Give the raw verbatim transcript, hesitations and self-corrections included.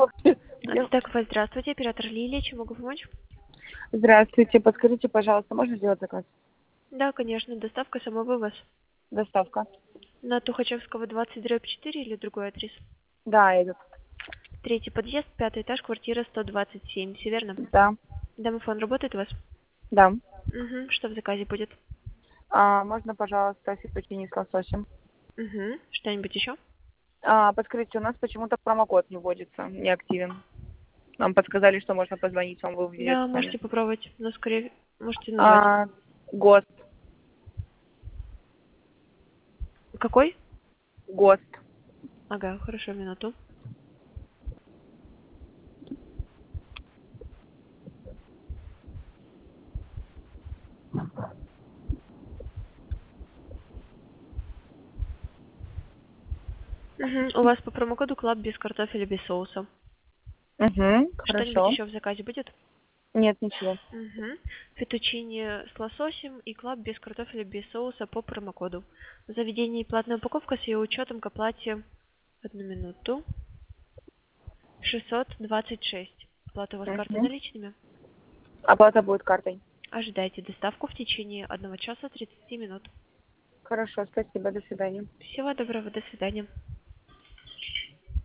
Бля. Так, вот, здравствуйте, оператор Лилия, чем могу помочь? Здравствуйте, подскажите, пожалуйста, можно сделать заказ? Да, конечно, доставка, самовывоз. Доставка. На Тухачевского двадцать дробь четыре или другой адрес? Да, этот. Третий подъезд, пятый этаж, квартира сто двадцать семь, все верно? Да, Домофон работает у вас? да. Угу, что в заказе будет? А, можно, пожалуйста, фетучини с лососем? Угу, что-нибудь еще? А, подскажите, у нас почему-то промокод не вводится, не активен. Нам подсказали, что можно позвонить вам, вы введете Да, сами. можете попробовать, но скорее можете назвать. А, ГОСТ. Какой? ГОСТ. Ага, хорошо, минуту. Угу, у вас по промокоду Клаб без картофеля, без соуса. Угу, Что-нибудь хорошо. еще в заказе будет? Нет, ничего. Угу. Фетучини с лососем и клаб без картофеля, без соуса по промокоду. В заведении платная упаковка с ее учетом к оплате, одну минуту, шестьсот двадцать шесть. Оплата у вас карты Угу. наличными. Оплата будет картой. Ожидайте доставку в течение одного часа тридцати минут. Хорошо, спасибо, до свидания. Всего доброго, до свидания.